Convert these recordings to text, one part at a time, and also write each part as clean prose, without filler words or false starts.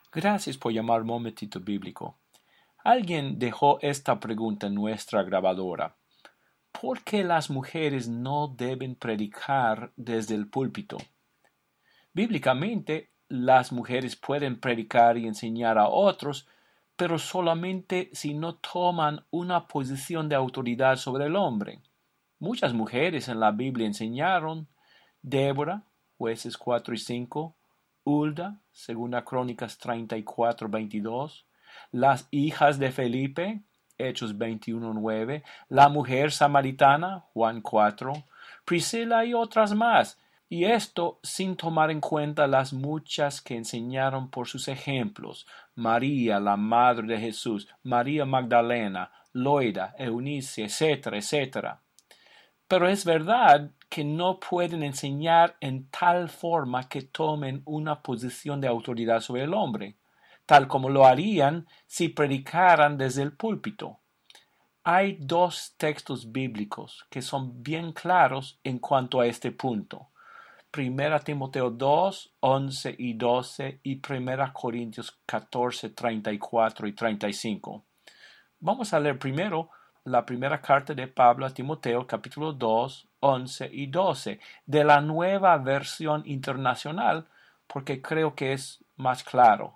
Gracias por llamar Momentito Bíblico. Alguien dejó esta pregunta en nuestra grabadora. ¿Por qué las mujeres no deben predicar desde el púlpito? Bíblicamente, las mujeres pueden predicar y enseñar a otros, pero solamente si no toman una posición de autoridad sobre el hombre. Muchas mujeres en la Biblia enseñaron: Débora, Jueces 4 y 5, Hulda, Segunda Crónicas 34, 22, las hijas de Felipe, Hechos 21, 9, la mujer samaritana, Juan 4, Priscila y otras más, y esto sin tomar en cuenta las muchas que enseñaron por sus ejemplos: María, la madre de Jesús, María Magdalena, Loida, Eunice, etcétera, etcétera. Pero es verdad que no pueden enseñar en tal forma que tomen una posición de autoridad sobre el hombre, tal como lo harían si predicaran desde el púlpito. Hay dos textos bíblicos que son bien claros en cuanto a este punto: Primera Timoteo 2, 11 y 12 y Primera Corintios 14, 34 y 35. Vamos a leer primero la primera carta de Pablo a Timoteo, capítulo 2, 11 y 12, de la Nueva Versión Internacional, porque creo que es más claro.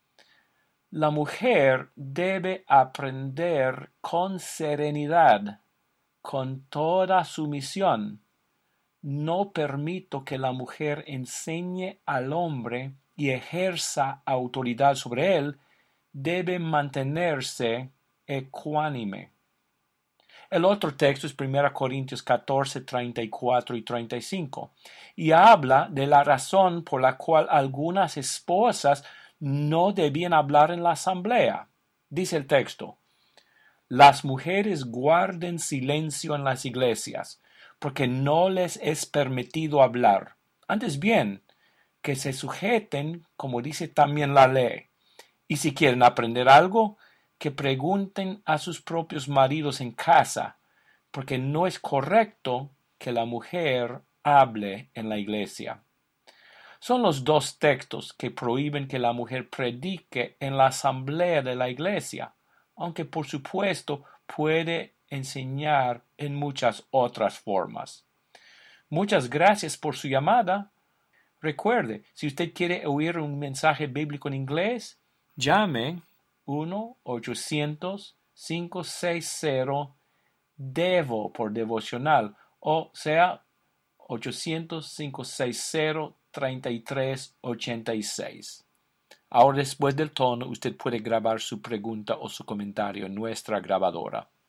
La mujer debe aprender con serenidad, con toda sumisión. No permito que la mujer enseñe al hombre y ejerza autoridad sobre él. Debe mantenerse ecuánime. El otro texto es 1 Corintios 14, 34 y 35, y habla de la razón por la cual algunas esposas no debían hablar en la asamblea. Dice el texto: las mujeres guarden silencio en las iglesias, porque no les es permitido hablar. Antes bien, que se sujeten, como dice también la ley. Y si quieren aprender algo, que pregunten a sus propios maridos en casa, porque no es correcto que la mujer hable en la iglesia. Son los dos textos que prohíben que la mujer predique en la asamblea de la iglesia, aunque por supuesto puede enseñar en muchas otras formas. Muchas gracias por su llamada. Recuerde, si usted quiere oír un mensaje bíblico en inglés, llame 1-800-560-DEVO por devocional, o sea, 800-560-3386. Ahora, después del tono, usted puede grabar su pregunta o su comentario en nuestra grabadora.